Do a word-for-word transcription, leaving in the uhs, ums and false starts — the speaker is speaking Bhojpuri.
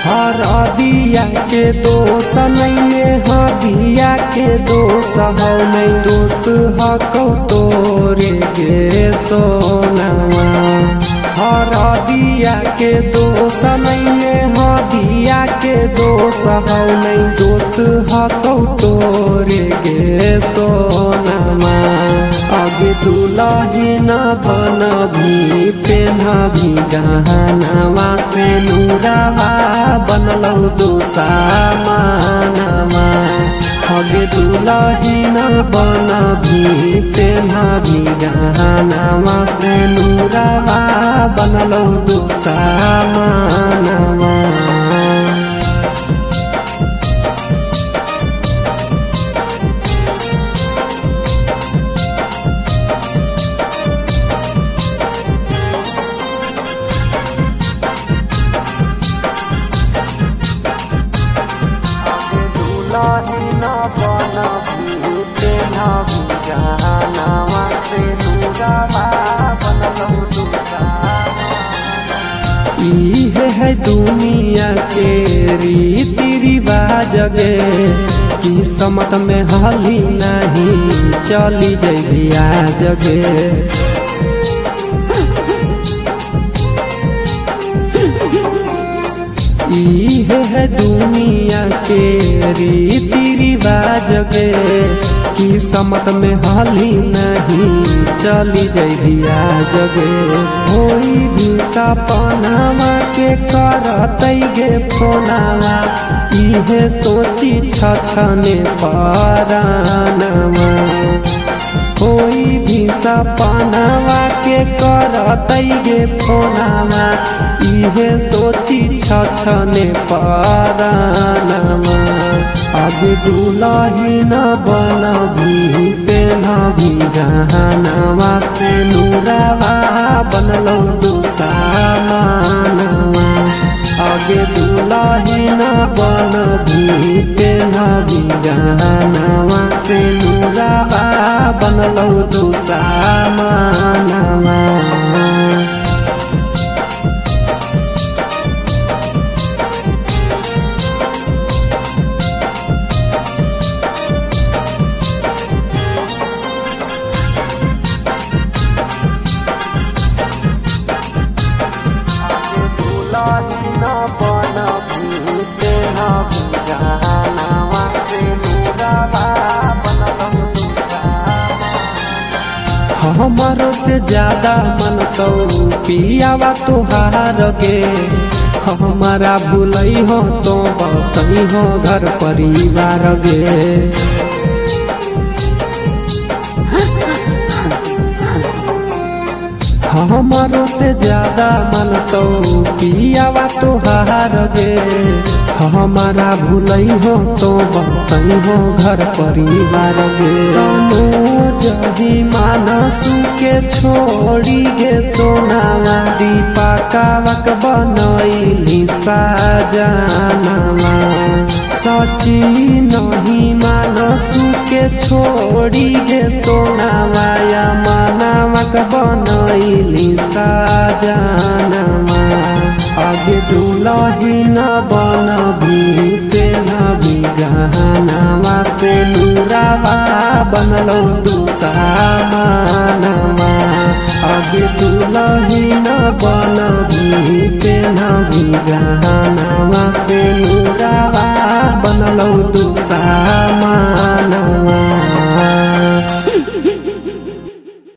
हरदिया के दोष नहीं हदिया के दोष हो नहीं दोष हकौ तोरे गे सोनवा। हरदिया के दोष नहीं हदिया के दोष हो नहीं दोष हकौ तोरे गे सोनवा। आगे दुलहिन बन भी पेन्हा भी गहनवा से नूरावा बनलौ दुसामानवा। आगे दुलहिन बन भी पेन्हा भी गहनवा से नूरावा बनलौ दुसामानवा। इहे है दुनिया के रीति रिवाज गे किस्मत में हली नहीं चली जइया जगे। इहे है दुनिया के रीति रिवाज गे किस्मत में हाली नहीं चली जइया जगे। होई भी सपनावा के करतै गे फोनावा इहे सोची छछने परानवा। कोई भी सपनावा के करतै गे फोनावा इहे सोची छछने परानवा। आगे दुलहिन बन भी पेन्हा भी गहनवा से नूरावा बनलौ दुसामानवा। आगे दुलहिन बन भी पेन्हा भी गहनवा से नूरावा बनलौ दुसामानवा। हमारो से ज्यादा मन तो पियावा तोहार गे। हमारा भूलई हो तो बसई हो घर परिवार गे। हमारो से ज्यादा मन तो पियावा तोहार गे। हमारा भूलई हो तो बसई हो घर परिवार गे। जही मानसू के छोड़ी गे सोनावा दीपा कावक बनैली साजनवा। सची नहीं मानसू के छोड़ी गे सोनावा या मानवक बनैली साजनवा। आगे दुलहिन बन भी पेन्हा भी गहनवा से नूरावा बनलौ दुसामानवा। आगे दुलहिन बन भी पेन्हा भी गहनवा से नूरावा बनलौ दुसामानवा।